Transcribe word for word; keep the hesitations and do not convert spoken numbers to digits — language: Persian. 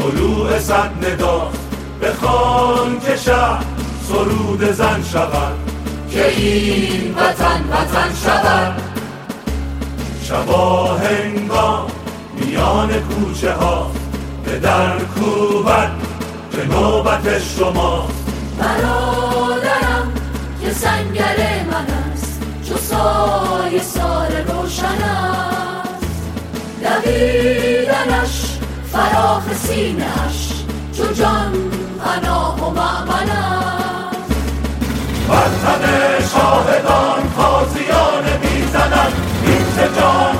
طلوع صد ندا بخوان که شهر سرود زن شود، که این وطن وطن شود. شبا هنگام میان کوچه ها به در کوبد که نوبت شما. برادرم که سنگر من است، چو سایه سار روشن است. دویدنش فراخ سینه اش، چو جان پناه و مأمن است. وطن شاهدان تازیانه میزنند این ز جان